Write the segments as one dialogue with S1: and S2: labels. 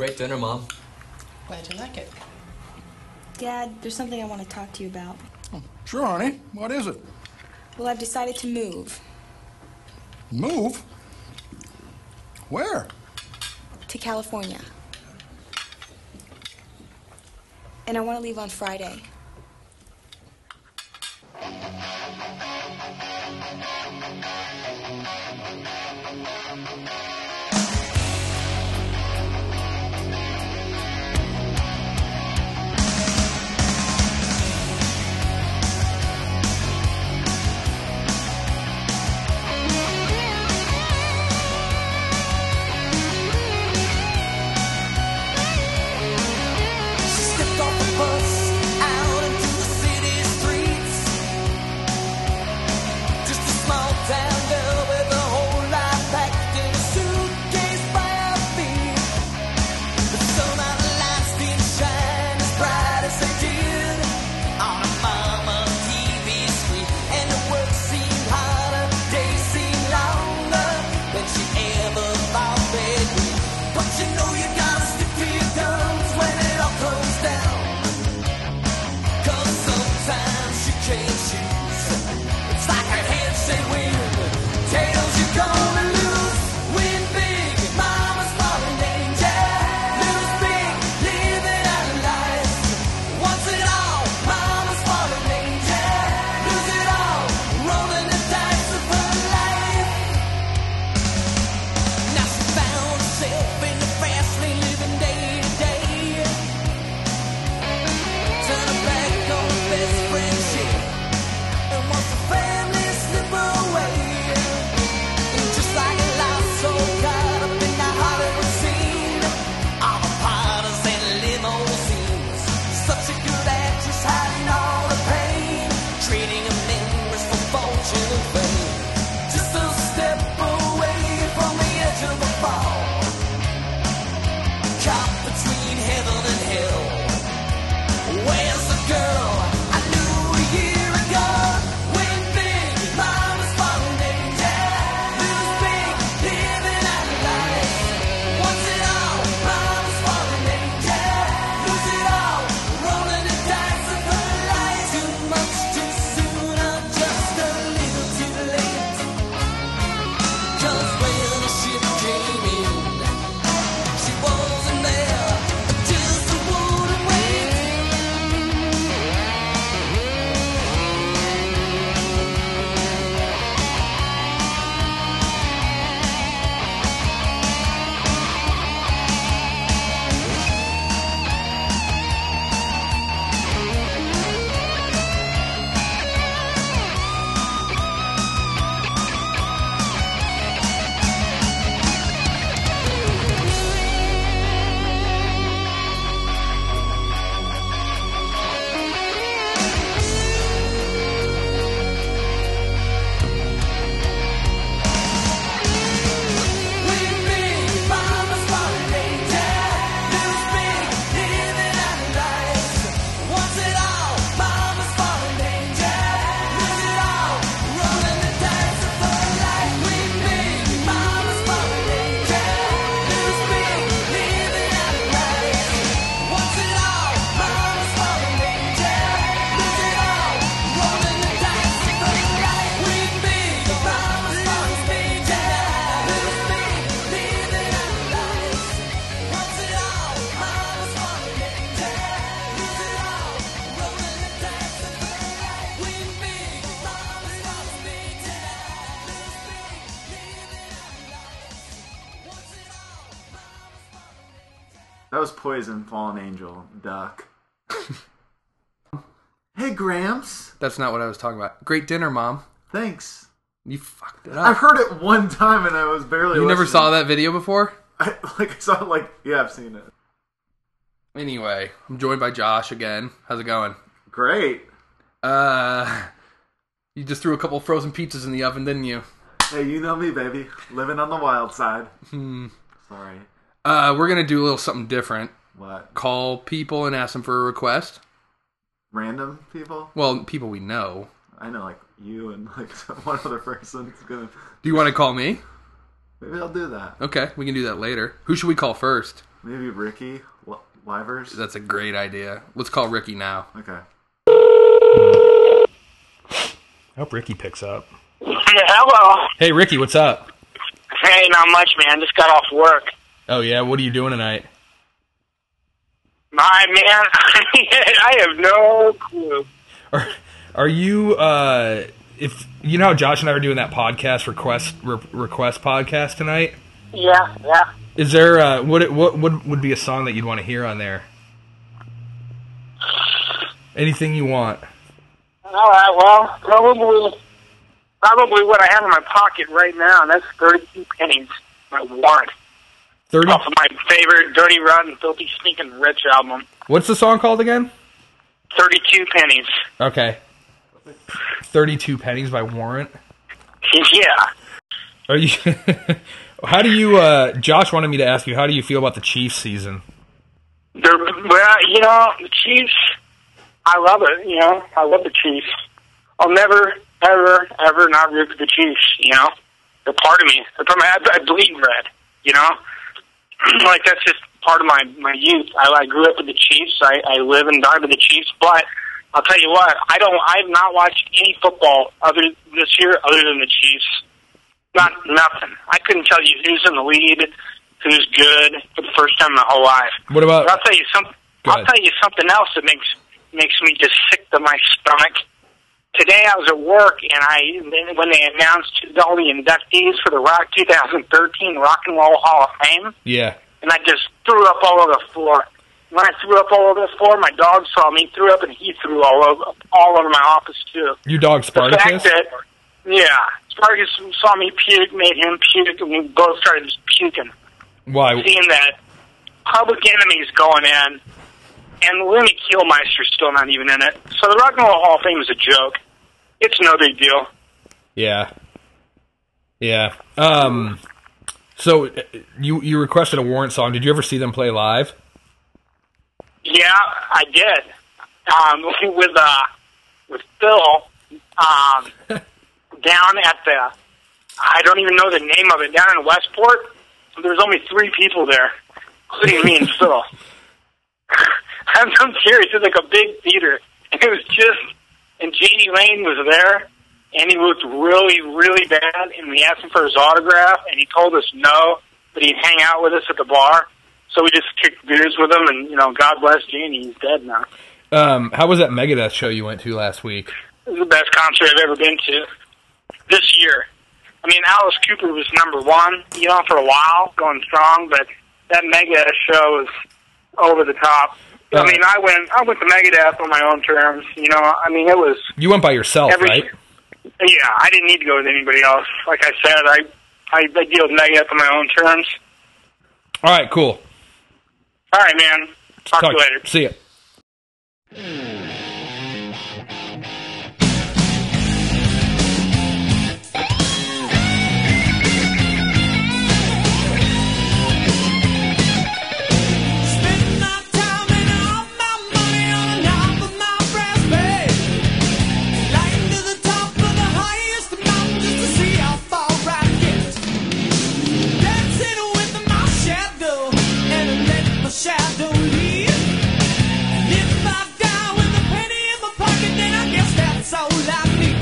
S1: Great dinner, Mom.
S2: Glad you like it.
S3: Dad, there's something I want to talk to you about.
S4: Oh, sure, honey. What is it?
S3: Well, I've decided to move.
S4: Move? Where?
S3: To California. And I want to leave on Friday.
S5: That was Poison, Fallen Angel, Duck. Hey, Gramps.
S6: That's not what I was talking about. Great dinner, Mom.
S5: Thanks.
S6: You fucked it up.
S5: I've heard it one time and I was barely
S6: You never
S5: listening.
S6: saw that video before?
S5: I saw it yeah, I've seen it.
S6: Anyway, I'm joined by Josh again. How's it going?
S5: Great.
S6: You just threw a couple frozen pizzas in the oven, didn't you?
S5: Hey, you know me, baby. Living on the wild side. Sorry.
S6: We're going to do a little something different.
S5: What?
S6: Call people and ask them for a request.
S5: Random people?
S6: Well, people we know.
S5: I know, like you and like one other person's gonna.
S6: Do you want to call me?
S5: Maybe I'll do that.
S6: Okay, we can do that later. Who should we call first?
S5: Maybe Ricky Livers?
S6: That's a great idea. Let's call Ricky now.
S5: Okay.
S1: I hope Ricky picks up.
S7: Hello.
S1: Hey, Ricky, what's up?
S7: Hey, not much, man. Just got off work.
S1: Oh, yeah? What are you doing tonight?
S7: My man, I have no clue.
S1: Are you, if you know how Josh and I are doing that podcast, request podcast tonight?
S7: Yeah.
S1: Is there, what would be a song that you'd want to hear on there? Anything you want.
S7: All right, well, probably what I have in my pocket right now, and that's 32 pennies. My warrant.
S1: 30?
S7: Off of my favorite Dirty, Rotten, Filthy, Stinking Rich album.
S1: What's the song called again?
S7: 32 pennies.
S1: Okay. 32 pennies by Warrant.
S7: Yeah.
S1: Are you? How do you? Josh wanted me to ask you. How do you feel about the Chiefs season?
S7: Well, the Chiefs. I love it. I love the Chiefs. I'll never, ever, ever not root for the Chiefs. They're part of me. I bleed red. Like that's just part of my youth. I grew up with the Chiefs. I live and die with the Chiefs. But I'll tell you what, I've not watched any football this year other than the Chiefs. Nothing. I couldn't tell you who's in the lead, who's good for the first time in my whole life.
S1: What about?
S7: But I'll tell you something else that makes me just sick to my stomach. Today I was at work, and when they announced all the inductees for the Rock 2013 Rock and Roll Hall of Fame,
S1: Yeah.
S7: and I just threw up all over the floor. When I threw up all over the floor, my dog saw me, threw up, and he threw all over my office too.
S1: Your dog Spartacus?
S7: Spartacus saw me puke, made him puke, and we both started just puking.
S1: Why?
S7: Seeing that Public Enemy's going in, and Lemmy Kielmeister's still not even in it. So the Rock and Roll Hall of Fame is a joke. It's no big deal.
S1: Yeah. Yeah. So you requested a Warrant song. Did you ever see them play live?
S7: Yeah, I did. With Phil, down at I don't even know the name of it, down in Westport. There's only 3 people there, including me and Phil. I'm serious. It's like a big theater. And it was and J.D. Lane was there, and he looked really, really bad, and we asked him for his autograph, and he told us no, but he'd hang out with us at the bar. So we just kicked beers with him, and, God bless J.D. He's dead now.
S1: How was that Megadeth show you went to last week?
S7: It was the best concert I've ever been to this year. I mean, Alice Cooper was number 1, for a while, going strong, but that Megadeth show was over the top. I mean, I went to Megadeth on my own terms. It was.
S1: You went by yourself, right?
S7: Yeah, I didn't need to go with anybody else. Like I said, I deal with Megadeth on my own terms.
S1: All right, cool.
S7: All right, man. Talk to you later.
S1: See ya.
S8: Shadow leave. If I die with a penny in my pocket, then I guess that's all I need.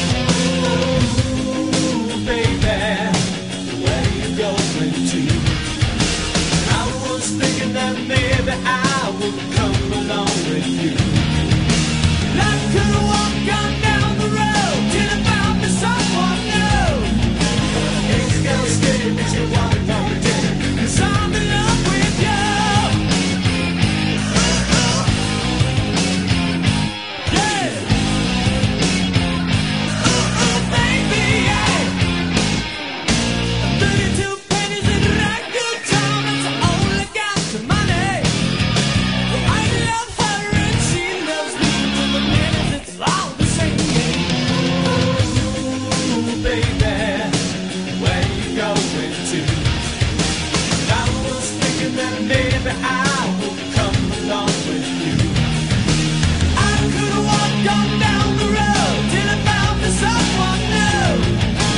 S8: Ooh, baby, where you going to? I was thinking that maybe I would come along with you. I could walk on down the road till I found me someone new. It's gonna stay with you one more day, 'cause I'm in love with you.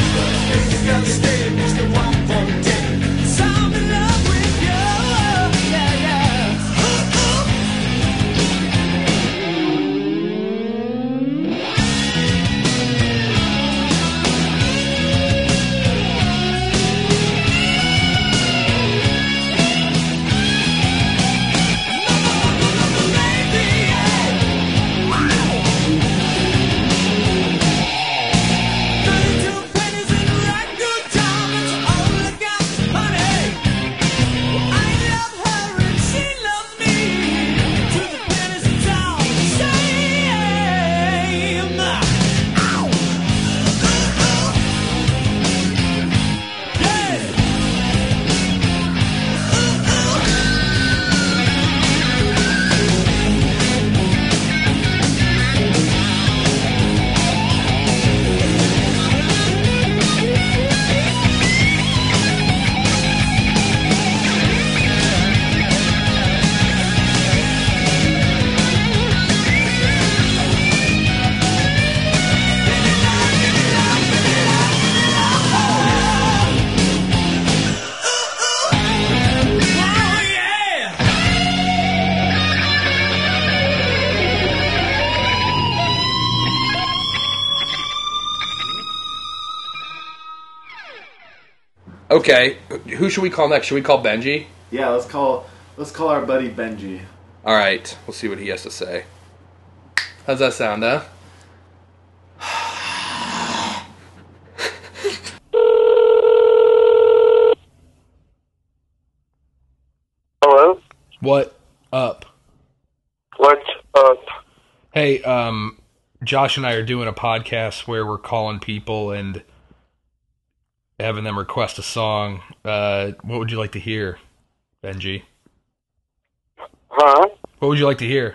S8: Stay, Mr. One for Day. So I'm in love with you.
S6: Okay, who should we call next? Should we call Benji?
S5: Yeah, let's call our buddy Benji.
S6: All right, we'll see what he has to say. How's that sound, huh?
S7: Hello?
S1: What up?
S7: What's up?
S1: Hey, Josh and I are doing a podcast where we're calling people and having them request a song. What would you like to hear, Benji?
S7: Huh?
S1: What would you like to hear?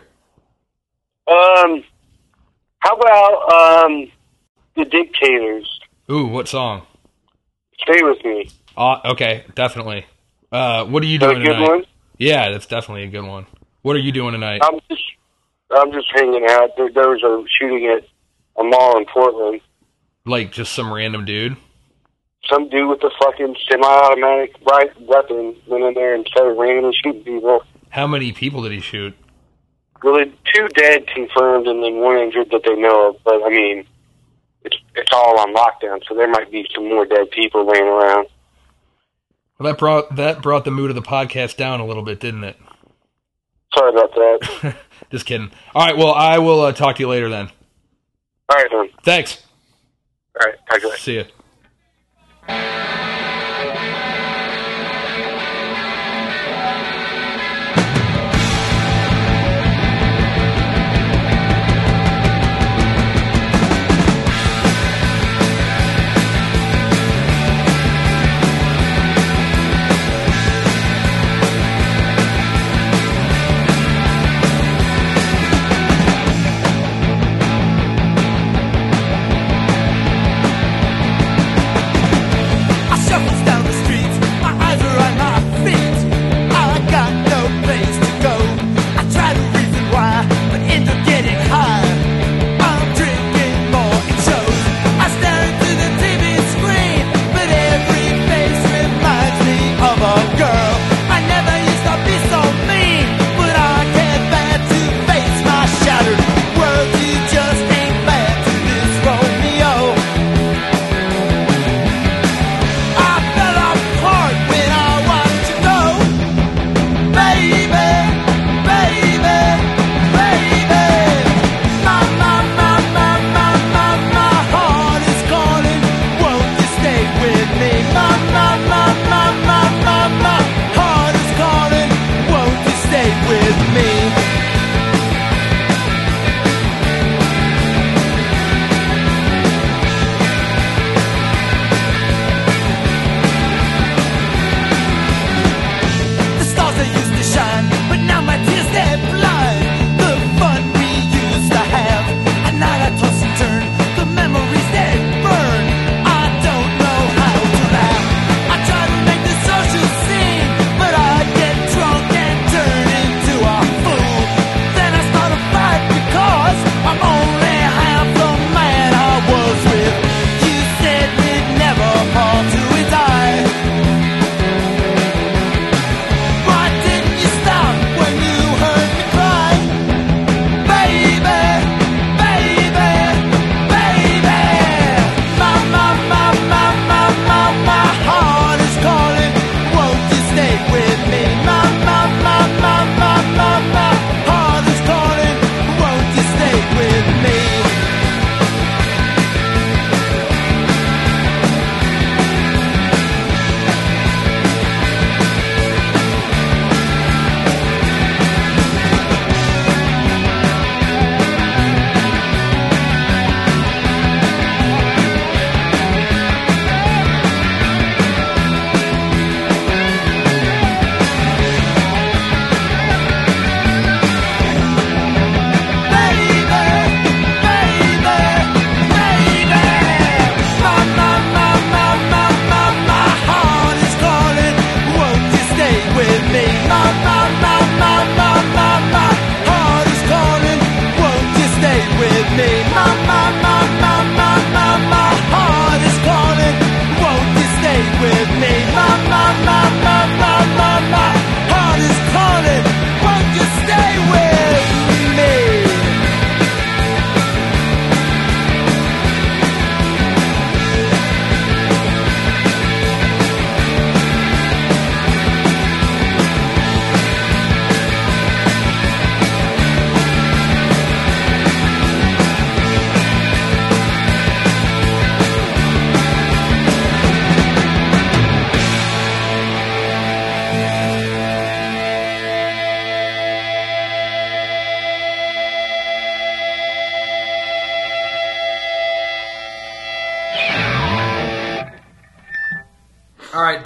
S7: How about, The Dictators?
S1: Ooh, what song?
S7: Stay With Me.
S1: Okay, definitely. What are you
S7: Is that
S1: doing
S7: a good
S1: tonight?
S7: one?
S1: Yeah, that's definitely a good one. What are you doing tonight?
S7: I'm just hanging out. There was a shooting at a mall in Portland.
S1: Like just some random dude?
S7: Some dude with a fucking semi-automatic weapon went in there and started randomly shooting people.
S1: How many people did he shoot?
S7: Really, 2 dead confirmed and then 1 injured that they know of. But I mean, it's all on lockdown, so there might be some more dead people laying around.
S1: Well, that brought the mood of the podcast down a little bit, didn't it?
S7: Sorry about that.
S1: Just kidding. All right, well, I will talk to you later then.
S7: All right, then.
S1: Thanks.
S7: All right, talk to you later.
S1: See ya.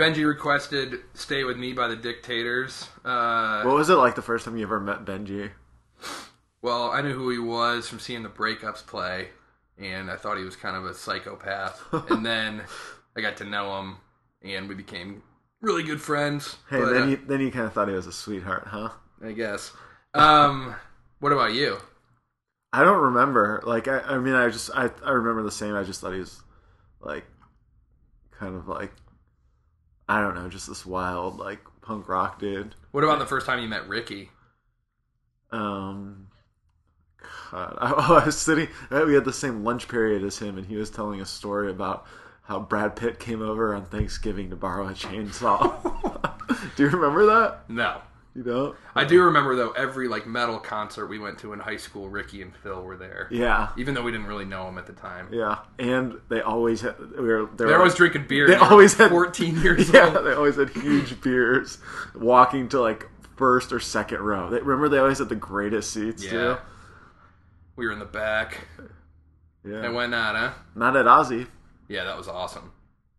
S6: Benji requested "Stay With Me" by the Dictators.
S5: What was it like the first time you ever met Benji?
S6: Well, I knew who he was from seeing the Breakups play, and I thought he was kind of a psychopath. And then I got to know him, and we became really good friends.
S5: Hey,
S6: but,
S5: then you kind of thought he was a sweetheart, huh?
S6: I guess. What about you?
S5: I don't remember. Like, I mean, I remember the same. I just thought he was, like, kind of like, I don't know, just this wild, like, punk rock dude.
S6: What about the first time you met Ricky?
S5: God. I was sitting, we had the same lunch period as him, and he was telling a story about how Brad Pitt came over on Thanksgiving to borrow a chainsaw. Do you remember that?
S6: No.
S5: You don't?
S6: I do remember, though, every like metal concert we went to in high school, Ricky and Phil were there.
S5: Yeah.
S6: Even though we didn't really know them at the time.
S5: Yeah. And they always had,
S6: They're always drinking beer.
S5: They always had
S6: 14 years
S5: yeah,
S6: old.
S5: they always had huge beers, walking to like first or second row. Remember, they always had the greatest seats too.
S6: We were in the back.
S5: Yeah.
S6: And why not, huh?
S5: Not at Ozzy.
S6: Yeah, that was awesome.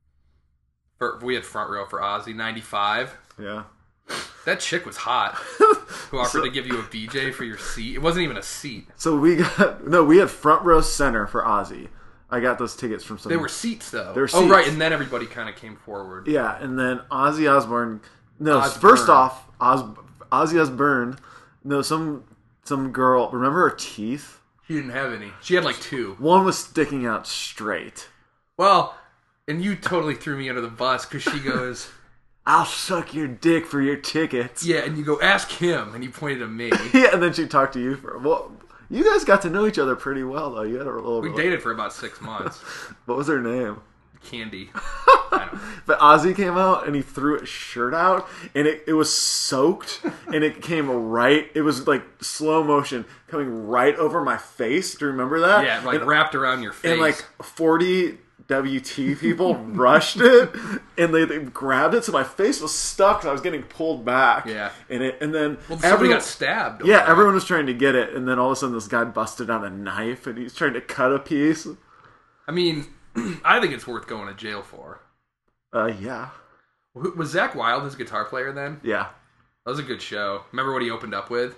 S6: We had front row for Ozzy, 95.
S5: Yeah.
S6: That chick was hot. Who offered to give you a BJ for your seat. It wasn't even a seat.
S5: So we had front row center for Ozzy. I got those tickets from some.
S6: They were seats, though.
S5: They were
S6: Oh,
S5: seats.
S6: right, and then everybody kind of came forward.
S5: Yeah, and then Ozzy Osbourne. No,
S6: Osbourne.
S5: first off, Ozzy Osbourne. No, some girl. Remember her teeth?
S6: She didn't have any. She had like 2.
S5: One was sticking out straight.
S6: Well, and you totally threw me under the bus because she goes,
S5: I'll suck your dick for your tickets.
S6: yeah, and you go, ask him, and he pointed at me.
S5: Yeah, and then she talked to you well, you guys got to know each other pretty well, though. You had a little.
S6: We dated for about 6 months.
S5: What was her name?
S6: Candy. I don't know.
S5: But Ozzy came out and he threw his shirt out and it was soaked and it came right. It was like slow motion coming right over my face. Do you remember that?
S6: Yeah, like wrapped around your face.
S5: And like 40 WT people rushed it and they grabbed it, so my face was stuck and I was getting pulled back.
S6: Yeah.
S5: And then
S6: somebody got stabbed.
S5: Yeah, everyone was trying to get it, and then all of a sudden this guy busted out a knife and he's trying to cut a piece.
S6: I mean, I think it's worth going to jail for.
S5: Yeah.
S6: Was Zach Wilde his guitar player then?
S5: Yeah.
S6: That was a good show. Remember what he opened up with?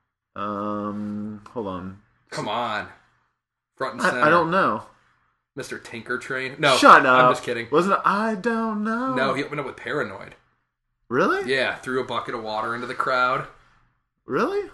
S5: Hold on.
S6: Come on. Front and center.
S5: I don't know.
S6: Mr. Tinker Train? No.
S5: Shut up.
S6: I'm just kidding.
S5: Wasn't it I Don't Know?
S6: No, he opened up with Paranoid.
S5: Really?
S6: Yeah, threw a bucket of water into the crowd.
S5: Really?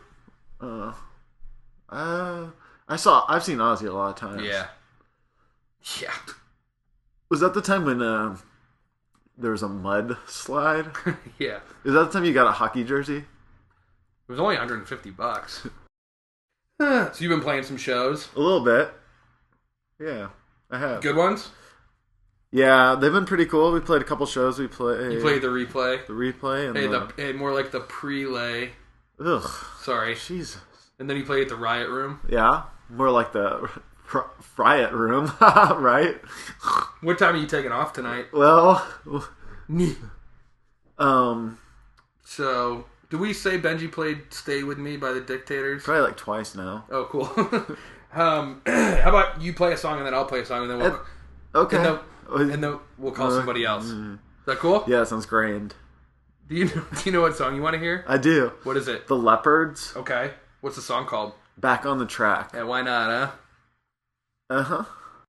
S5: I've seen Ozzy a lot of times.
S6: Yeah. Yeah.
S5: Was that the time when there was a mud slide?
S6: Yeah.
S5: Is that the time you got a hockey jersey?
S6: It was only $150. So you've been playing some shows?
S5: A little bit. Yeah, I have.
S6: Good ones?
S5: Yeah, they've been pretty cool. We played a couple shows.
S6: You played the replay?
S5: The replay and
S6: Hey, more like the prelay.
S5: Ugh.
S6: Sorry.
S5: Jesus.
S6: And then you played at the Riot Room?
S5: Yeah, more like the Riot Room, right?
S6: What time are you taking off tonight?
S5: Well,
S6: So, do we say Benji played "Stay With Me" by the Dictators?
S5: probably like twice now.
S6: Oh, cool. How about you play a song and then I'll play a song and then we'll
S5: Okay.
S6: and then we'll call somebody else. Is that cool?
S5: Yeah, that sounds grand.
S6: Do you know what song you want to hear?
S5: I do.
S6: What is it?
S5: The Leopards.
S6: Okay. What's the song called?
S5: Back on the Track.
S6: Yeah, why not, huh?
S5: Uh-huh.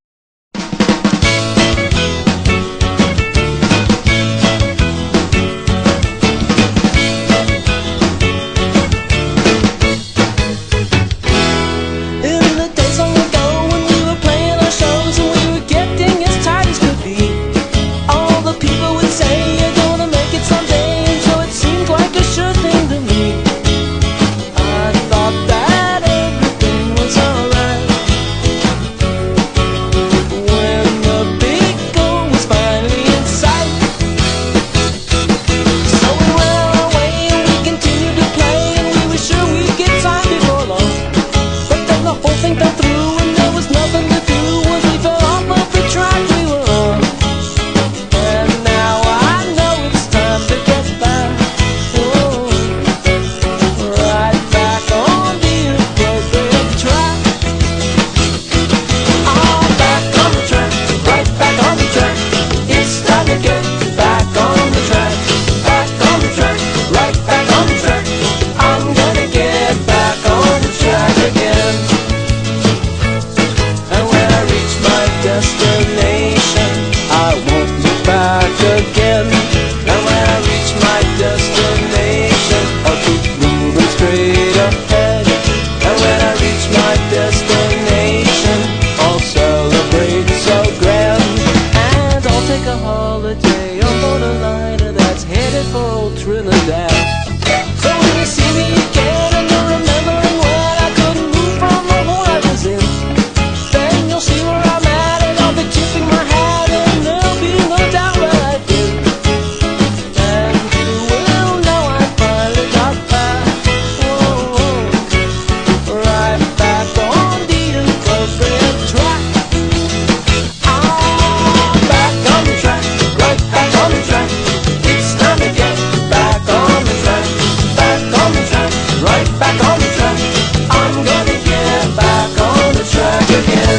S8: In the days long ago when we were playing our shows and we were getting as tight as could be, all the people would say you're gonna make it someday, and so it seemed like a sure thing to me. I thought that everything was alright. for old Trinidad. So when you see me again and you're remembering when I couldn't move from the hole I was in, then you'll see where I'm at and I'll be tipping my hat and there'll be no doubt where I've been. And you will know I finally got back, right back on the appropriate track. I'm back on the track, right back on the track. It's time to get back on the track, back on the track, right back on the track. I'm gonna get back on the track again.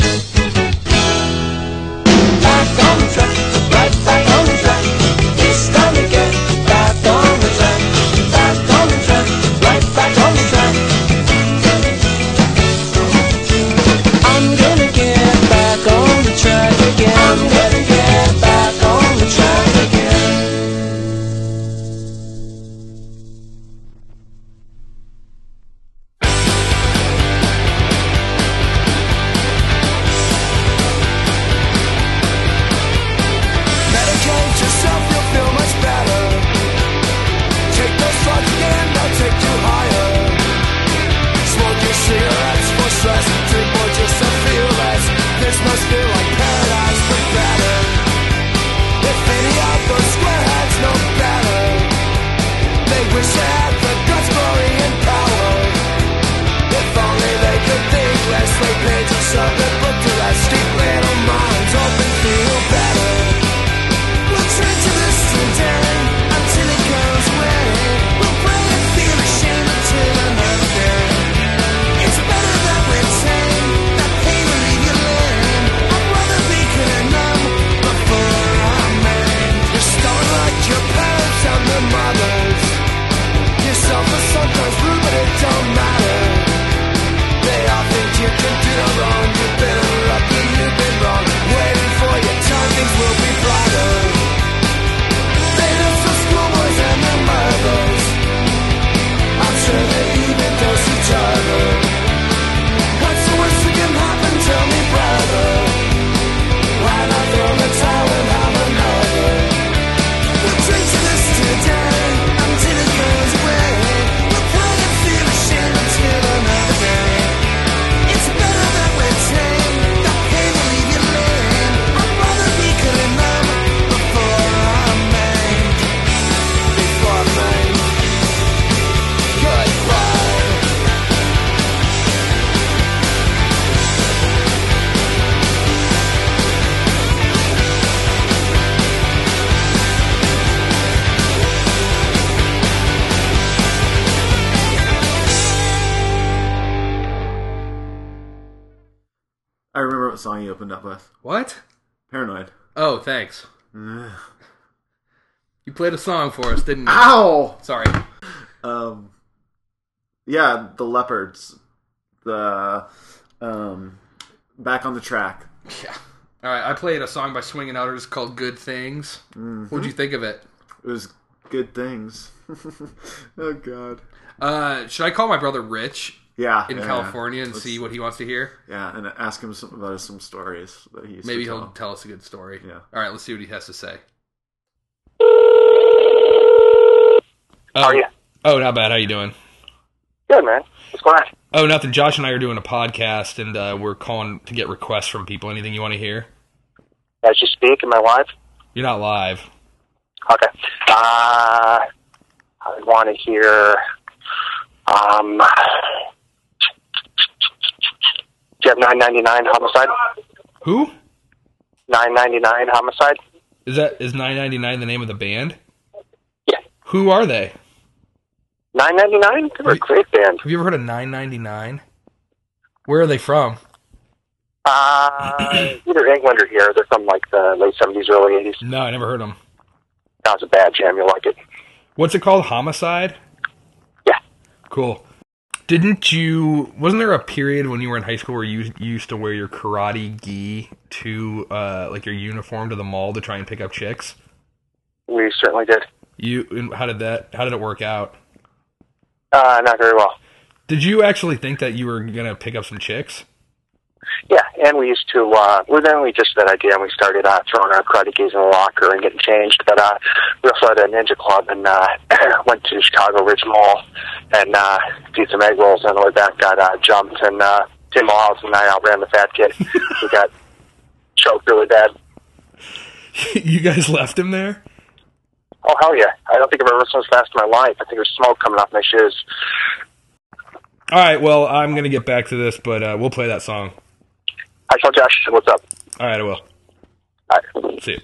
S8: Back on the track, right back on the track. It's time to get back on the track, back on the track, right back on the track. I'm gonna get back on the track again. I'm gonna get back on the track again. Medicate yourself, you'll feel much better. Take those drugs again, they'll take you higher. Smoke your cigarettes for stress, drink more just to feel less. This must feel like paradise, but better. If any of those squareheads know better, they wish they had the guts, glory, and power. If only they could think less, they pages of the book to rest. Deep little minds, open, feel better. We'll drink to this today until it goes away. We'll pray and feel ashamed until another day. It's better that we're tame, that pain will leave you lame. I'd rather be good and numb before I'm made. You're stoned like your parents and their mothers. You're selfish, sometimes rude, but it don't matter. They all think you can do no wrong. You've been unlucky, you've been wrong. Waiting for your time, things will be brighter. They live for schoolboys and their mothers. I'm sure they even dose each other. What's the worst that can happen? Tell me, brother. Why not throw the towel and have another? We'll drink to this today until it goes away. We'll pray and feel ashamed until another day. It's better that we're tame, that pain will leave you lame. I'd rather be good and numb before I'm made. Before I'm made. Goodbye.
S5: I remember what song you opened up with.
S6: What?
S5: Paranoid.
S6: Oh, thanks. You played a song for us, didn't you?
S5: Ow!
S6: Sorry.
S5: Yeah, the Leopards. The Back on the Track.
S6: Yeah. All right, I played a song by Swingin' Utters called Good Things. What'd you think of it?
S5: It was good things. Oh God.
S6: Should I call my brother Rich in
S5: Yeah.
S6: California and
S5: Let's-
S6: see what he wants to hear?
S5: Yeah, and ask him about some stories that he used
S6: Maybe
S5: to
S6: he'll
S5: tell.
S6: tell us a good story.
S5: Yeah.
S6: All right, let's see what he has to say.
S7: How are you?
S1: Oh, not bad. How you doing?
S7: Good, man. What's going on?
S1: Oh, nothing. Josh and I are doing a podcast, and we're calling to get requests from people. Anything you want to hear?
S7: As you speak, am I live?
S1: You're not live.
S7: Okay. I want to hear. Do you have 999 Homicide?
S1: Who?
S7: 999 Homicide?
S1: Is 999 the name of the band?
S7: Yeah.
S1: Who are they?
S7: 999? They're a great band.
S1: Have you ever heard of 999? Where are they from?
S7: Either England or here. They're from like the late 70s, early 80s.
S1: No, I never heard them.
S7: That was a bad jam. You'll like it.
S1: What's it called? Homicide?
S7: Yeah.
S1: Cool. Wasn't there a period when you were in high school where you used to wear your karate gi to, like your uniform to the mall to try and pick up chicks?
S7: We certainly did.
S1: How did it work out?
S7: Not very well.
S1: Did you actually think that you were going to pick up some chicks?
S7: Yeah, and we used to, then we just that idea and we started throwing our karate gis in the locker and getting changed. But we also had a ninja club and went to Chicago Ridge Mall and did some egg rolls on the way back, got jumped, and Tim Miles and I outran the fat kid. We got choked really bad.
S1: You guys left him there?
S7: Oh, hell yeah. I don't think I've ever run so fast in my life. I think there's smoke coming off my shoes.
S1: All right, well, I'm going to get back to this, but we'll play that song.
S7: I tell Josh what's up.
S1: All right, I will.
S7: All right.
S1: See you.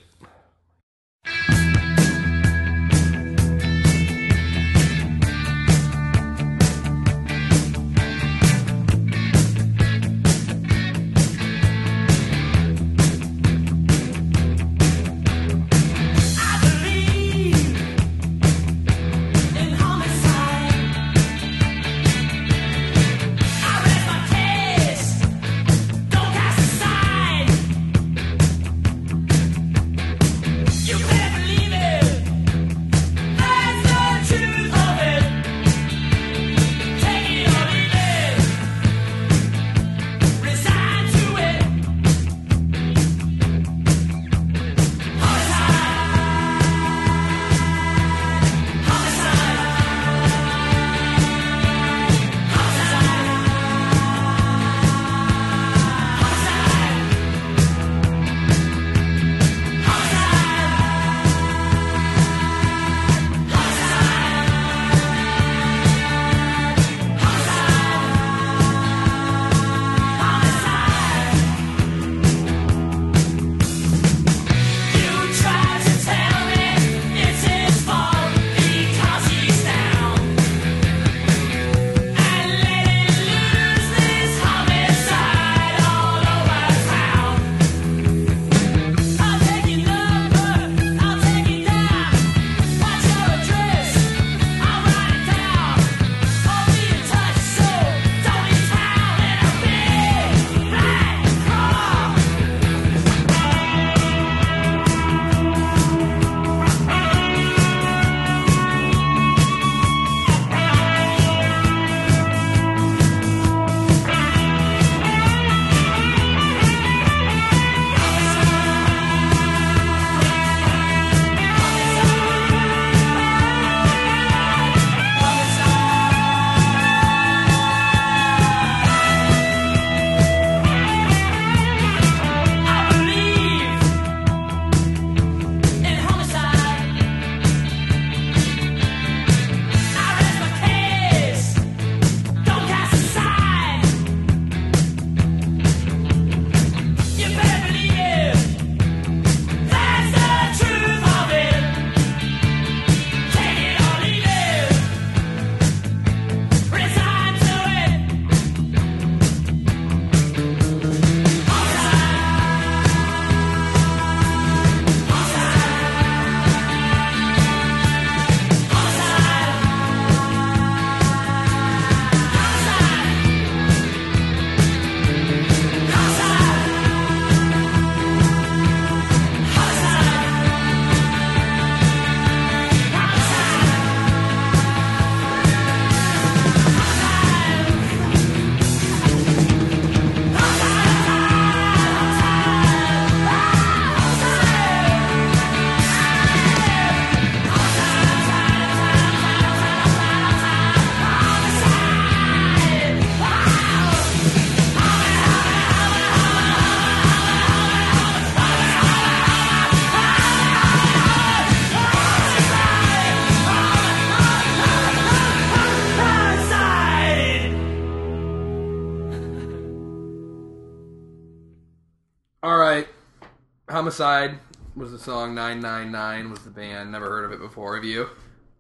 S6: Homicide was the song, 999 was the band. Never heard of it before. Have you?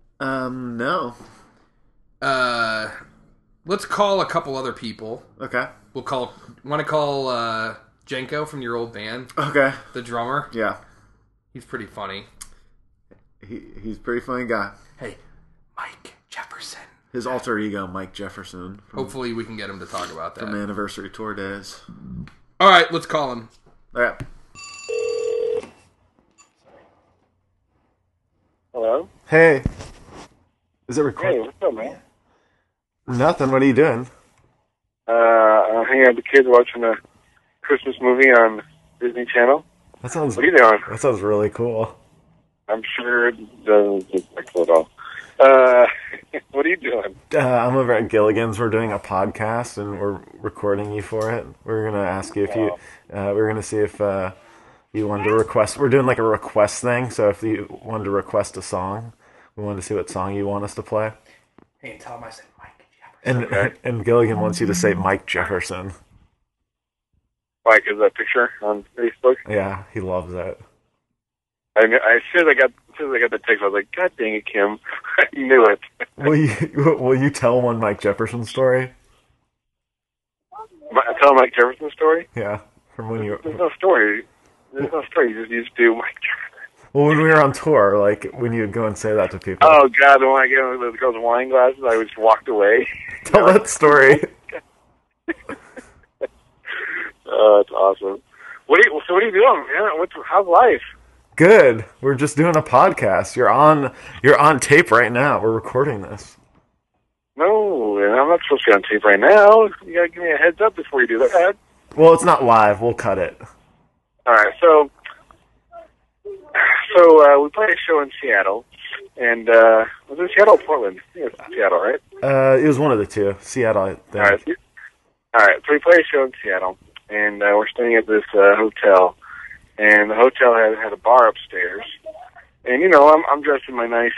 S5: No.
S6: Let's call a couple other people.
S5: Okay.
S6: Want to call Jenko from your old band?
S5: Okay.
S6: The drummer?
S5: Yeah.
S6: He's pretty funny.
S5: He's a pretty funny guy.
S6: Hey, Mike Jefferson.
S5: His alter ego, Mike Jefferson.
S6: Hopefully we can get him to talk about that.
S5: From Anniversary Tour days.
S6: All right, let's call him.
S5: All right.
S9: Hello?
S5: Hey. Is it recording?
S9: Hey, what's up, man?
S5: Nothing. What are you doing?
S9: I'm hanging out with the kids watching a Christmas movie on Disney Channel.
S10: That sounds.
S9: What are you doing?
S10: That sounds really cool.
S9: I'm sure it doesn't look like cool at all. What are you doing?
S10: I'm over at Gilligan's. We're doing a podcast, and we're recording you for it. We're gonna ask you if you. We're gonna see if you wanted to request. We're doing like a request thing. So if you wanted to request a song, we wanted to see what song you want us to play.
S6: Hey, tell him I said Mike Jefferson.
S10: And Gilligan wants you to say Mike Jefferson.
S9: Mike, is that picture on Facebook?
S10: Yeah, he loves it.
S9: As soon as I got the text, I was like, God dang it, Kim. I knew it.
S10: Will you tell one Mike Jefferson story?
S9: Tell Mike Jefferson story?
S10: Yeah, from when you.
S9: There's no story. There's no story. You just do Mike Jefferson.
S10: Well, when we were on tour, like when you'd go and say that to people.
S9: Oh God, when I gave the girls wine glasses, I just walked away.
S10: Tell that story.
S9: Oh, it's awesome. What are you doing, man? How's life?
S10: Good. We're just doing a podcast. You're on tape right now. We're recording this.
S9: No, and I'm not supposed to be on tape right now. You gotta give me a heads up before you do that.
S10: Well, it's not live. We'll cut it.
S9: All right, so we played a show in Seattle, and was it Seattle or Portland? I think it was Seattle, right?
S10: It was one of the two. Seattle, I think.
S9: All right. So we played a show in Seattle, and we're staying at this hotel, and the hotel had a bar upstairs, and I'm dressed in my nice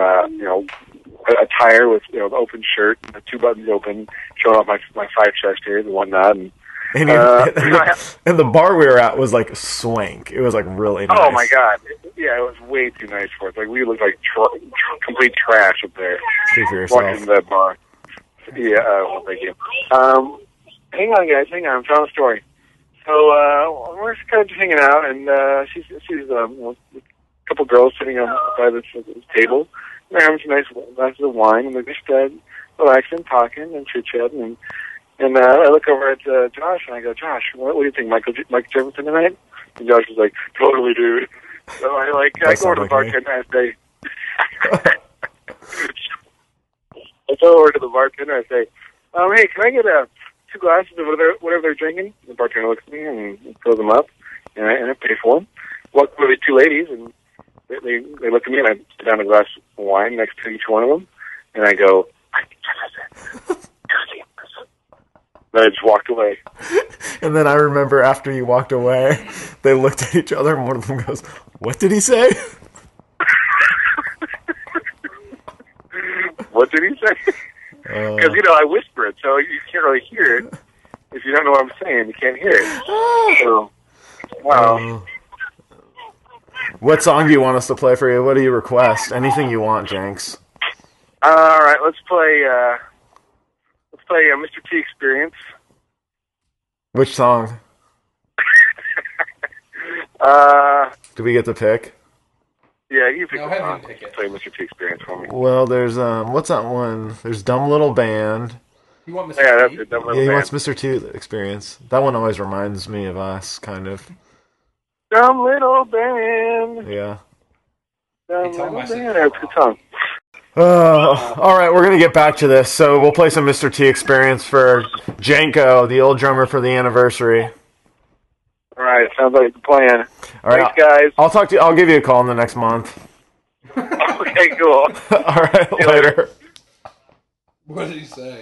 S9: attire with the open shirt, the two buttons open, showing off my 5 chest hairs and whatnot, and
S10: and the bar we were at was like swank. It was like really nice.
S9: Oh my God! Yeah, it was way too nice for us. Like we looked like complete trash up there.
S10: Speak for yourself.
S9: Walking to that bar. Yeah, well, thank you. Hang on, guys. Hang on. I'm telling a story. So we're just kind of just hanging out, and she's a couple girls sitting by this table. They're having some nice glasses of wine, and they're just relaxing, talking, and chit-chatting. And I look over at Josh, and I go, Josh, what do you think, Mike Jefferson tonight? And Josh is like, totally, dude. So I go over to the bartender and I say, I go over to the bartender and I say, hey, can I get 2 glasses of whatever they're drinking? The bartender looks at me and fills them up, and I pay for them. Walk over to 2 ladies, and they look at me, and I sit down a glass of wine next to each one of them, and I go, Mike Jefferson. Then I just walked away.
S10: And then I remember after you walked away, they looked at each other, and one of them goes, what did he say?
S9: What did he say? Because, I whisper it, so you can't really hear it. If you don't know what I'm saying, you can't hear it. So, wow.
S10: What song do you want us to play for you? What do you request? Anything you want, Jenks.
S9: All right, let's play Mr. T Experience.
S10: Which song? Do we get to pick?
S9: Yeah, you pick
S6: No,
S9: the
S6: have
S9: song.
S6: him pick it.
S9: Play Mr. T Experience for me.
S10: Well, there's what's that one? There's Dumb Little Band.
S6: You want Mr.
S9: Yeah,
S6: T?
S9: that's it. Dumb
S10: Yeah,
S9: Little
S10: he
S9: Band.
S10: wants Mr. T Experience. That one always reminds me of us, kind of.
S9: Dumb Little Band.
S10: Yeah.
S9: Dumb
S6: tell him
S9: Little
S6: I said
S9: Band. That's a good song.
S10: All right, we're going to get back to this. So we'll play some Mr. T Experience for Janko, the old drummer for the anniversary.
S9: All right, sounds like a plan.
S10: All right,
S9: Thanks, guys.
S10: I'll talk to you. I'll give you a call in the next month.
S9: Okay, cool.
S10: All right, later.
S6: What did he say?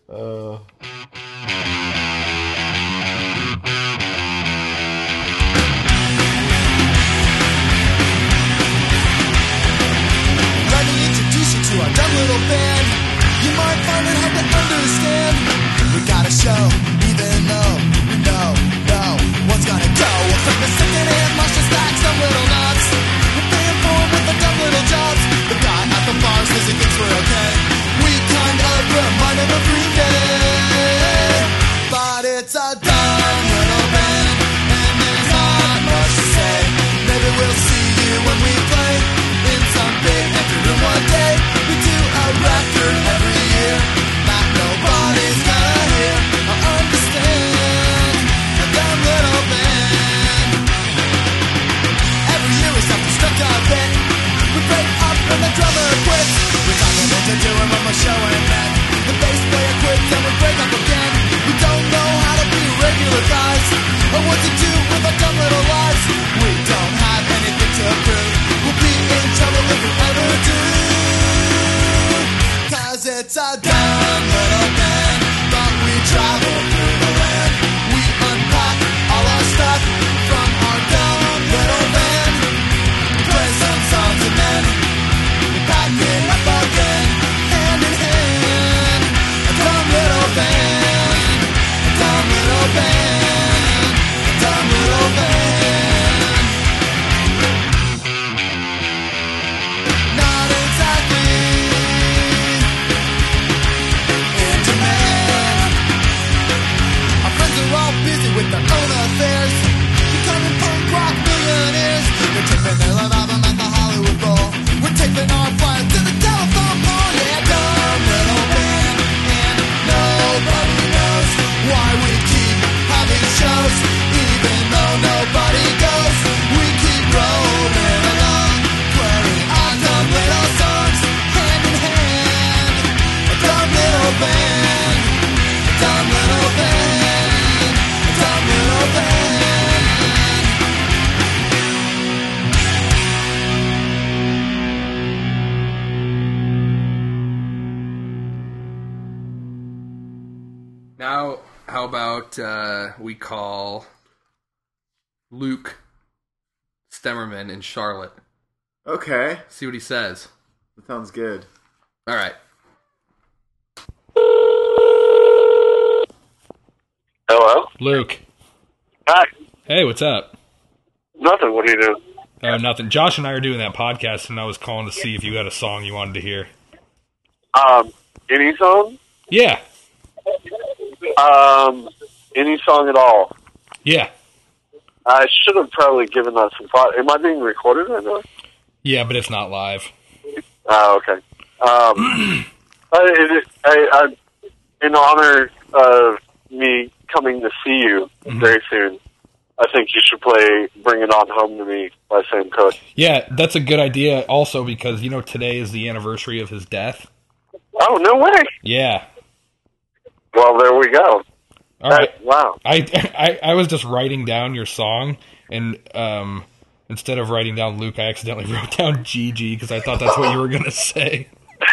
S8: Let me introduce you to our dumb little band. You might find it hard to understand. We got a show, even though we know one's gonna go. We're from the second hand, march just like some little nuts. We're paying for it with the dumb little jobs. The guy at the bar says he thinks we're okay. We kind of remind him of Green Day, but it's a dumb little band, and there's not much to say. Maybe we'll see you when we play in some big empty room one day. We do a record every year that nobody's gonna hear or understand. It's a dumb little band, but we travel through the land. We unpack all our stuff from our dumb little van. Play some songs and then we pack it up again, hand in hand. A dumb little band, a dumb little band, a dumb little band. Not exactly in demand. Our friends are all busy with their own affairs, becoming punk rock millionaires. They're taping their live album at the Hollywood Bowl. We're taping our flyers to the telephone pole. Yeah, dumb little band, and nobody knows why we keep having shows, even though nobody goes. We keep rolling along, playing our dumb little songs, hand in hand. A dumb little band, a dumb little band, a dumb little band.
S6: Now, how about we call Luke Stemmerman in Charlotte?
S5: Okay.
S6: See what he says.
S5: That sounds good.
S6: All right.
S9: Hello?
S1: Luke.
S9: Hi.
S1: Hey, what's up?
S9: Nothing. What are you doing?
S1: Nothing. Josh and I are doing that podcast, and I was calling to see if you had a song you wanted to hear.
S9: Any song?
S1: Yeah.
S9: Any song at all.
S1: Yeah.
S9: I should have probably given that some thought. Am I being recorded right now?
S1: Yeah, but it's not live.
S9: Oh, okay. In honor of me coming to see you very soon, I think you should play Bring It On Home to Me by Sam Cooke.
S1: Yeah, that's a good idea also because, you know, today is the anniversary of his death.
S9: Oh, no way.
S1: Yeah.
S9: Well, there we go.
S1: All right.
S9: Wow.
S1: I was just writing down your song, and instead of writing down Luke, I accidentally wrote down Gigi because I thought that's what you were going to say.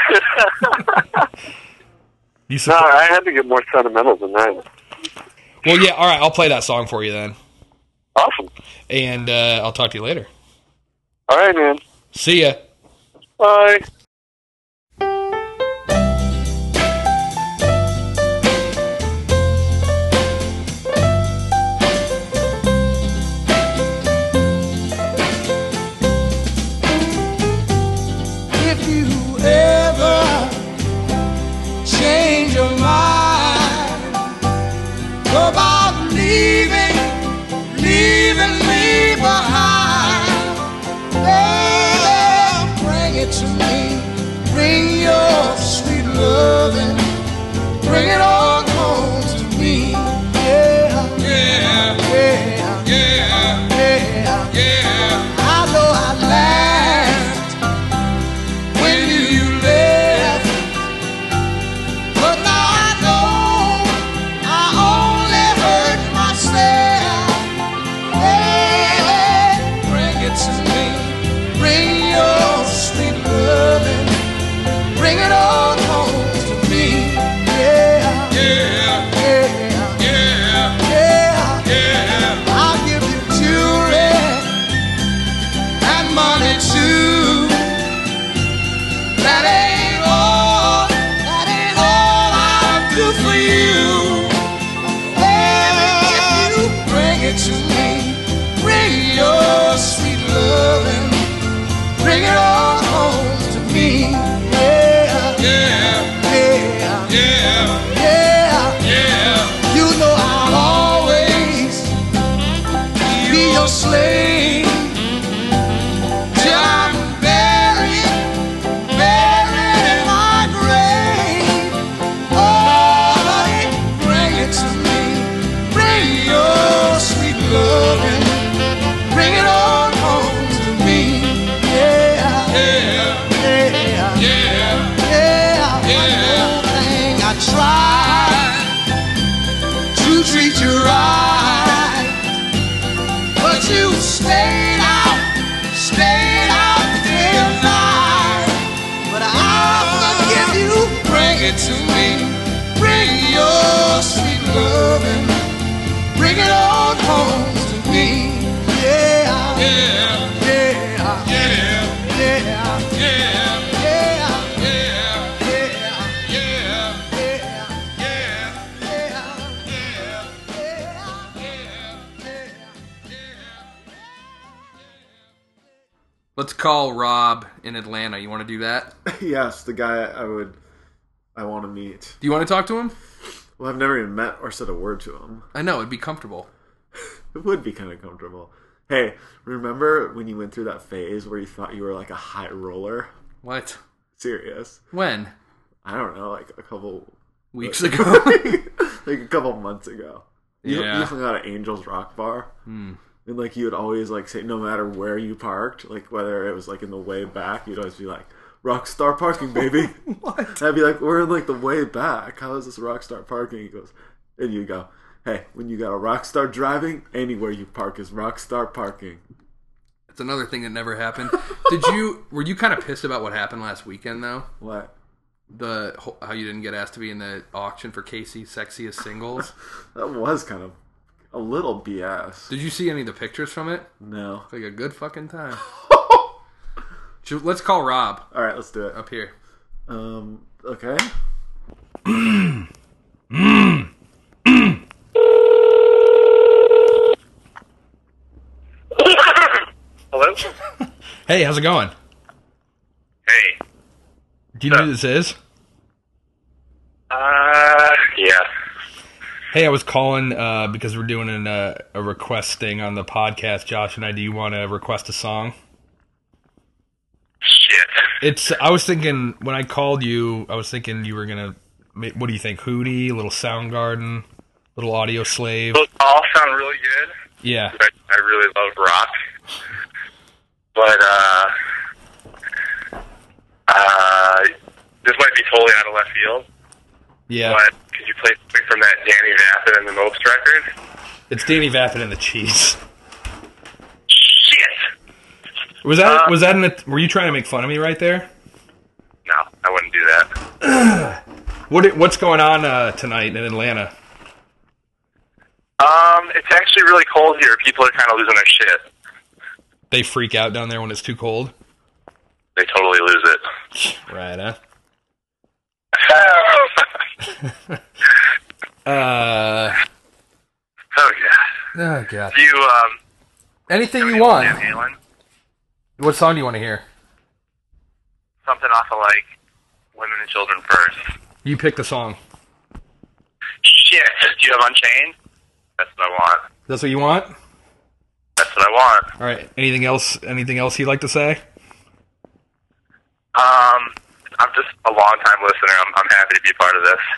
S9: No, I had to get more sentimental than that.
S1: Well, yeah, all right, I'll play that song for you then.
S9: Awesome.
S1: And I'll talk to you later.
S9: All right, man.
S1: See ya.
S9: Bye.
S8: If you ever change your mind about leaving me behind, well, bring it to me. Bring your sweet loving. Bring it on home to me. Yeah, yeah, yeah, yeah, yeah, yeah. I know I laughed when you left, but now I know I only hurt myself. Hey, bring it to me. Bring your sweet loving. Bring it on home to me. Yeah, yeah, yeah, yeah, yeah, yeah. I'll give you jewelry and money too. That ain't all I'll do for you. Hey, if you bring it to me, bring your sweet loving, bring it on home to me. Yeah, yeah, yeah, yeah, yeah, yeah. You know I'll always be your slave till I'm buried in my grave. Oh, bring it to me. Bring your sweet loving. Bring it on home to me. Yeah, yeah, yeah, yeah, yeah, yeah. One thing I tried to treat you right, but you stayed out day and night. But I'll forgive you. Bring it to me. Bring your sweet loving, bring it on home to me. Yeah, yeah, yeah, yeah, yeah, yeah,
S6: Let's call Rob in Atlanta. You want to do that?
S5: Yes, the guy I want to meet.
S6: Do you want to talk to him?
S5: Well, I've never even met or said a word to him.
S6: I know, it'd be comfortable.
S5: It would be kind of comfortable. Hey, remember when you went through that phase where you thought you were like a high roller?
S6: What?
S5: Serious.
S6: When?
S5: I don't know, like a couple...
S6: Weeks ago?
S5: Like a couple months ago. You hung out at Angel's Rock Bar. And like you would always like say, no matter where you parked, like whether it was like in the way back, you'd always be like, Rockstar parking, baby.
S6: What?
S5: I'd be like, we're in like the way back. How is this Rockstar parking? He goes, and you go, hey, when you got a Rockstar driving, anywhere you park is Rockstar parking.
S6: That's another thing that never happened. Were you kind of pissed about what happened last weekend though?
S5: What?
S6: How you didn't get asked to be in the auction for Casey's Sexiest Singles?
S5: That was kind of a little BS.
S6: Did you see any of the pictures from it?
S5: No.
S6: It's like a good fucking time. Let's call Rob.
S5: All right, let's do it.
S6: Up here.
S5: Okay.
S9: Hello?
S1: Hey, how's it going?
S9: Hey.
S1: Do you know who this is?
S9: Yeah.
S1: Hey, I was calling because we're doing a request thing on the podcast, Josh and I. Do you want to request a song?
S9: Shit.
S1: I was thinking, when I called you, I was thinking you were going to, what do you think, Hootie, a little Soundgarden, little Audio Slave?
S9: Those all sound really good.
S1: Yeah.
S9: I really love rock. But, this might be totally out of left field.
S1: Yeah.
S9: But could you play something from that Danny Vaffin and the Mopes record?
S1: It's Danny Vaffin and the Cheese.
S9: Shit!
S1: Was that were you trying to make fun of me right there?
S9: No, I wouldn't do that.
S1: What's going on tonight in Atlanta?
S9: It's actually really cold here. People are kind of losing their shit.
S1: They freak out down there when it's too cold?
S9: They totally lose it.
S1: Right, huh?
S9: Oh, God.
S1: Oh, God.
S9: Do you,
S1: anything you want.
S9: Van Halen?
S1: What song do you want to hear?
S9: Something off of, like, Women and Children First.
S1: You pick the song.
S9: Shit. Do you have Unchained? That's what I want.
S1: That's what you want?
S9: That's what I want.
S1: All right. Anything else you'd like to say?
S9: I'm just a long-time listener. I'm happy to be a part of this.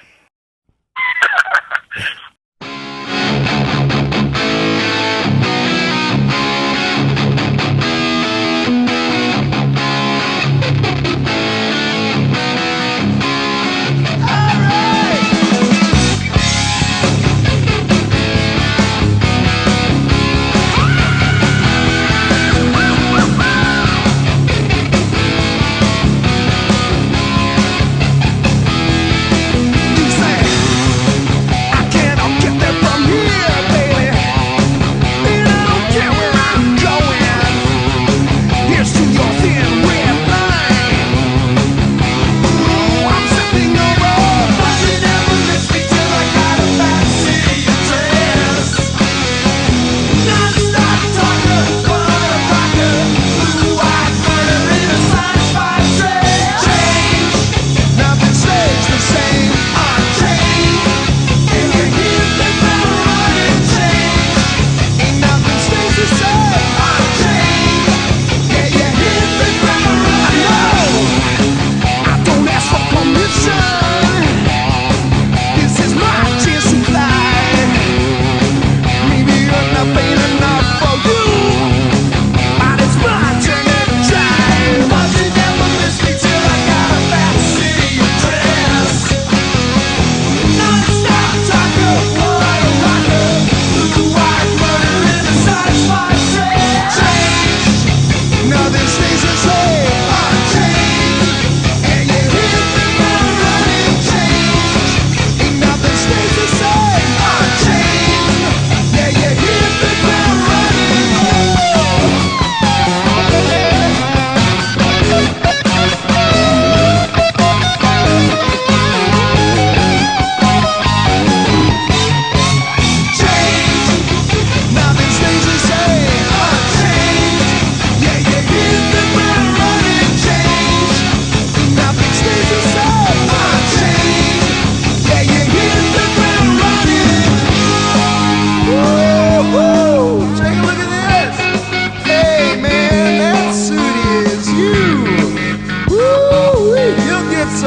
S8: I can't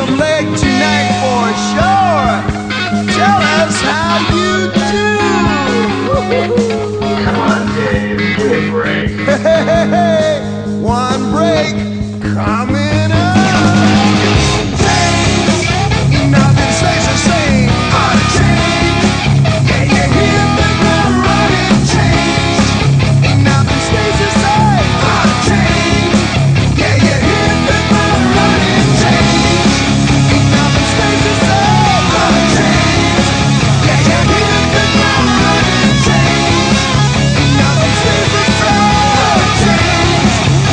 S8: some leg tonight for sure. Tell us how you do.
S11: Come on, Dave, give me a break.
S8: Hey, one break coming up. Change, nothing stays the same. Out of change, yeah, you hear the ground running. Change, nothing stays the same. Out of change, yeah, you hear the ground running. Change, nothing stays the same. Out of change, yeah, you hear the ground running. Change, nothing stays the same. Out of change.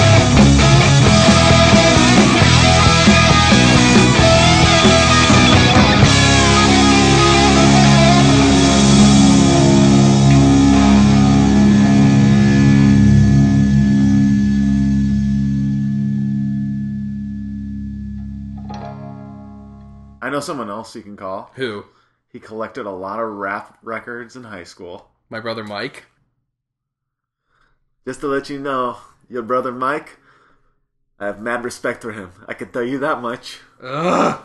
S5: I know someone else you can call.
S6: Who?
S5: He collected a lot of rap records in high school.
S6: My brother Mike.
S5: Just to let you know, your brother Mike, I have mad respect for him. I can tell you that much.
S6: Ugh.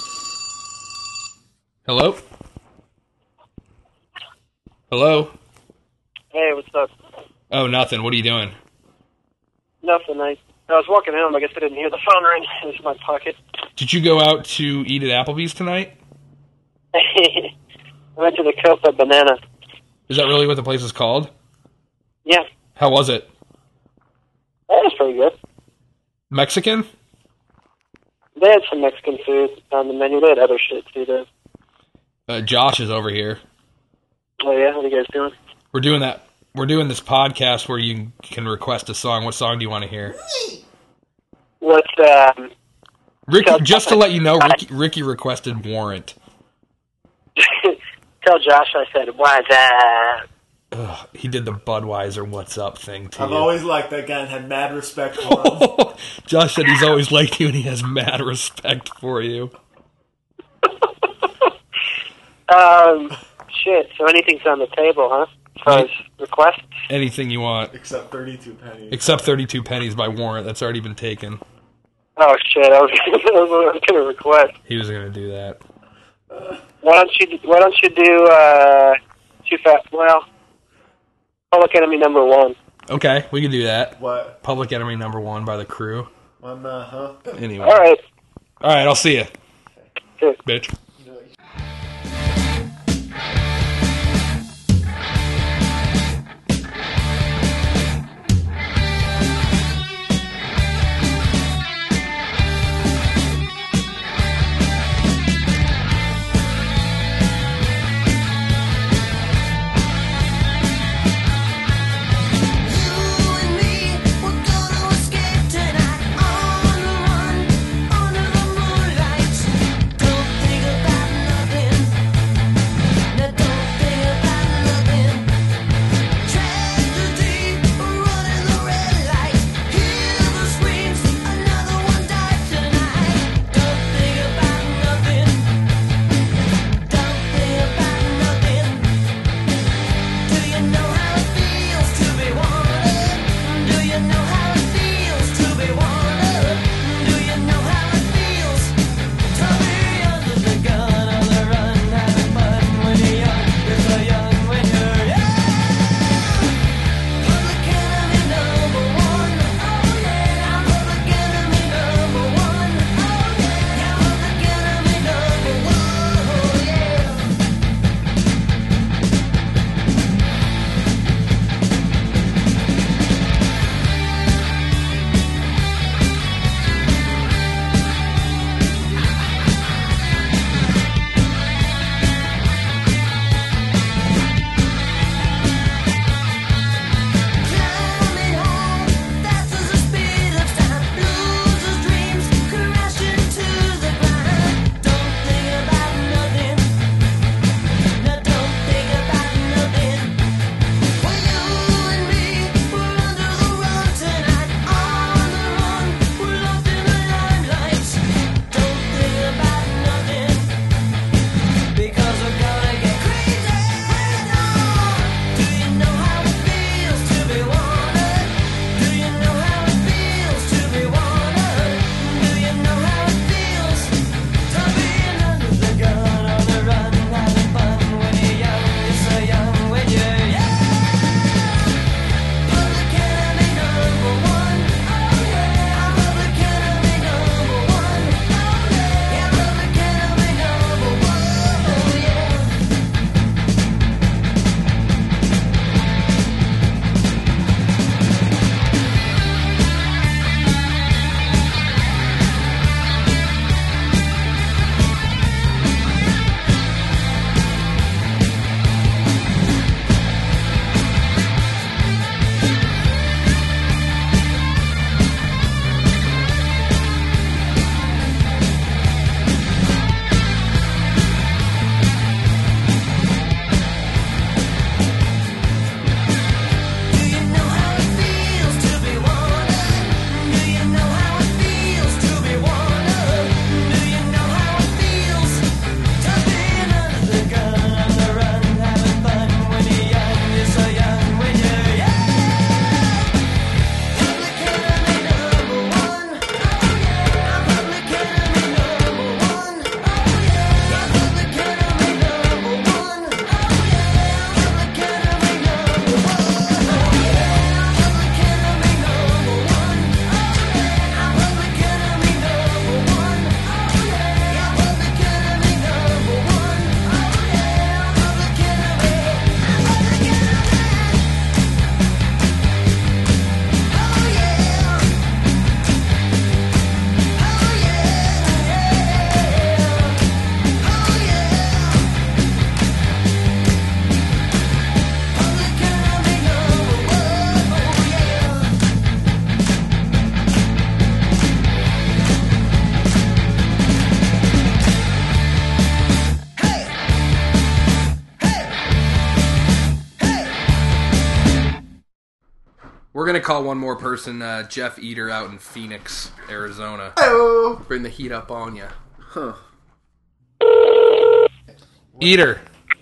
S1: Hello? Hello?
S12: Hey, what's up?
S1: Oh, nothing. What are you doing?
S12: Nothing. I was walking home. I guess I didn't hear the phone ring. It was in my pocket.
S1: Did you go out to eat at Applebee's tonight?
S12: I went to the Copa Banana.
S1: Is that really what the place is called?
S12: Yeah,
S1: How was it?
S12: that was pretty good.
S1: Mexican?
S12: They had some Mexican food on the menu. They had other shit too, though.
S1: Josh is over here.
S12: Oh yeah, what are you guys doing?
S1: We're doing that. We're doing this podcast where you can request a song. What song do you want to hear?
S12: What's
S1: Ricky, just to let you know, Ricky requested Warrant.
S12: Tell Josh I said, why that?
S1: Ugh, he did the Budweiser "What's Up" thing to
S10: I've
S1: you.
S10: always liked that guy and had mad respect for him.
S1: Josh said he's always liked you and he has mad respect for you.
S12: Shit. So anything's on the table, huh? As far as requests?
S1: Anything you want.
S10: Except 32 pennies.
S1: Except 32 pennies by Warrant. That's already been taken.
S12: Oh shit! I was gonna request.
S1: He was going to do that.
S12: Why don't you do Too Fast? Well, Public Enemy #1.
S1: Okay, we can do that.
S10: What?
S1: Public Enemy #1 by The Crew. Anyway.
S12: All right.
S1: I'll see you.
S12: Good.
S1: Bitch.
S8: Think about
S6: going to call one more person, Jeff Eater out in Phoenix, Arizona.
S5: Hey-o.
S6: Bring the heat up on you.
S5: Huh.
S1: Eater.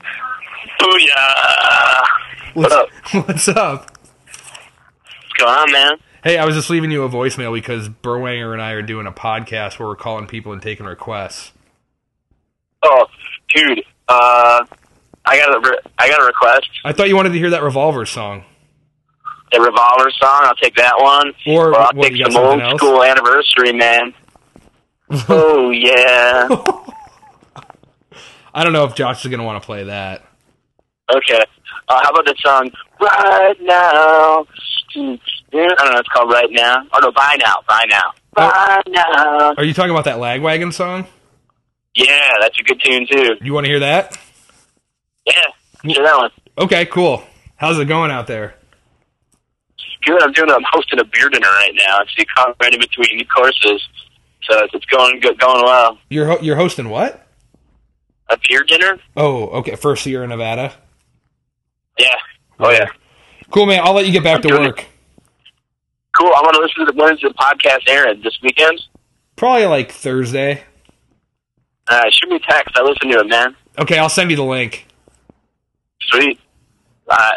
S12: Booyah! What up?
S1: What's up?
S12: What's going on, man?
S1: Hey, I was just leaving you a voicemail because Berwanger and I are doing a podcast where we're calling people and taking requests.
S12: Oh, dude. I got a request.
S1: I thought you wanted to hear that Revolver song.
S12: The Revolver song. I'll take that one.
S1: Or
S12: I'll
S1: what,
S12: take
S1: you got
S12: some
S1: something
S12: old
S1: else?
S12: school Anniversary, man. Oh yeah.
S1: I don't know if Josh is going to want to play that.
S12: Okay. How about the song Right Now? I don't know. It's called Right Now. Oh no, Bye Now. Bye Now. Bye Now.
S1: Are you talking about that Lagwagon song?
S12: Yeah, that's a good tune too.
S1: You want to hear that?
S12: Yeah, sure that one.
S1: Okay, cool. How's it going out there?
S12: Good. I'm hosting a beer dinner right now. It's right in between courses, so it's going good, going well.
S1: You're hosting what?
S12: A beer dinner?
S1: Oh, okay. First year in Nevada.
S12: Yeah. Oh yeah.
S1: Cool, man. I'll let you get back to work.
S12: Cool. I want to listen to when's the podcast airing this weekend?
S1: Probably like Thursday.
S12: Shoot me a text. I listen to it, man.
S1: Okay, I'll send you the link.
S12: Sweet. Bye.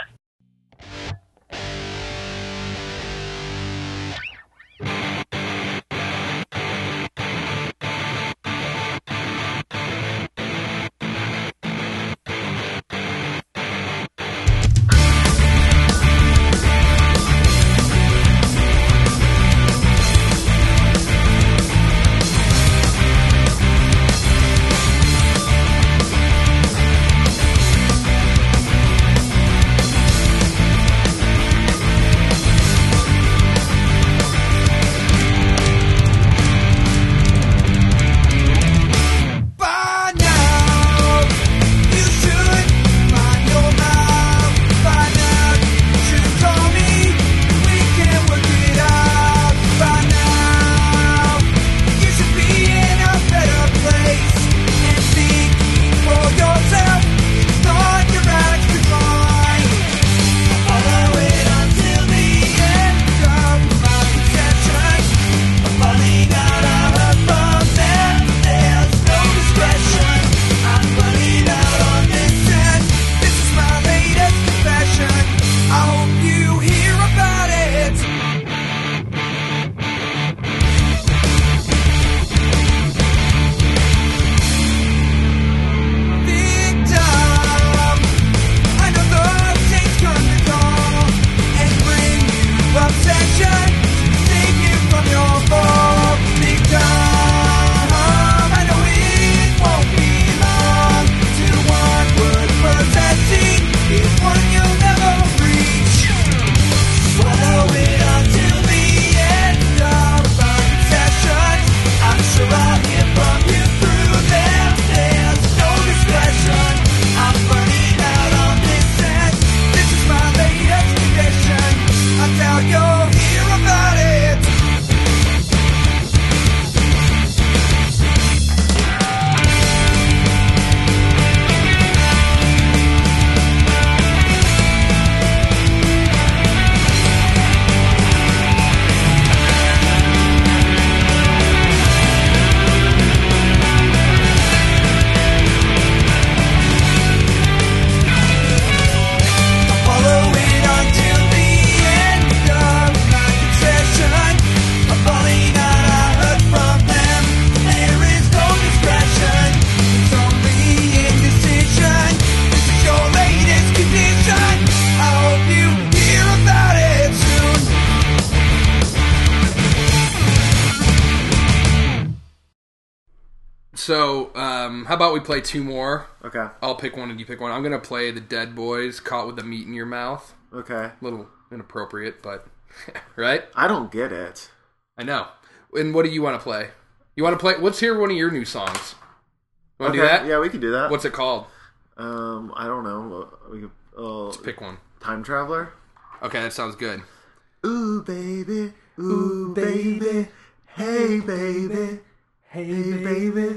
S6: So, how about we play two more?
S5: Okay.
S6: I'll pick one and you pick one. I'm going to play the Dead Boys, Caught with the Meat in Your Mouth.
S5: Okay.
S6: A little inappropriate, but... right?
S5: I don't get it.
S6: I know. And what do you want to play? You want to play... Let's hear one of your new songs. You want to do that?
S5: Yeah, we can do that.
S6: What's it called?
S5: I don't know. We could,
S6: Let's pick one.
S5: Time Traveler?
S6: Okay, that sounds good.
S5: Ooh, baby. Ooh, baby. Hey, baby. Hey, baby.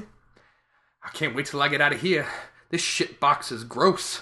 S6: I can't wait till I get out of here. This shit box is gross.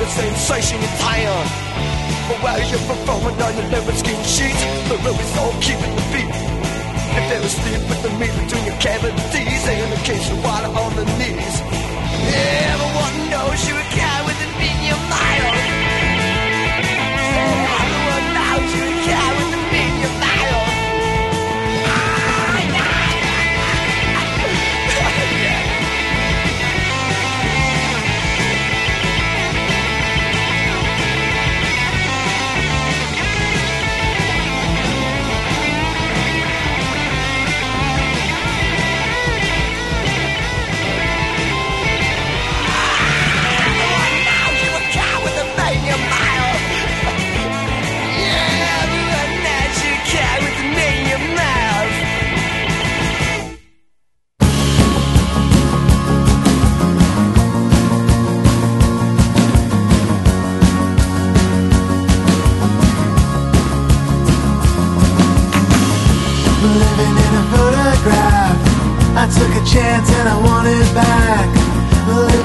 S8: the sensation in town. But while you're performing on your lemon skin sheet, the room is all keeping the beat. If there was sleep with the meat between your cavities, and in case of water on the knees. Everyone knows you're a guy with a medium mile. Everyone knows you're a guy with a medium mile.
S13: Living in a photograph, I took a chance and I want it back.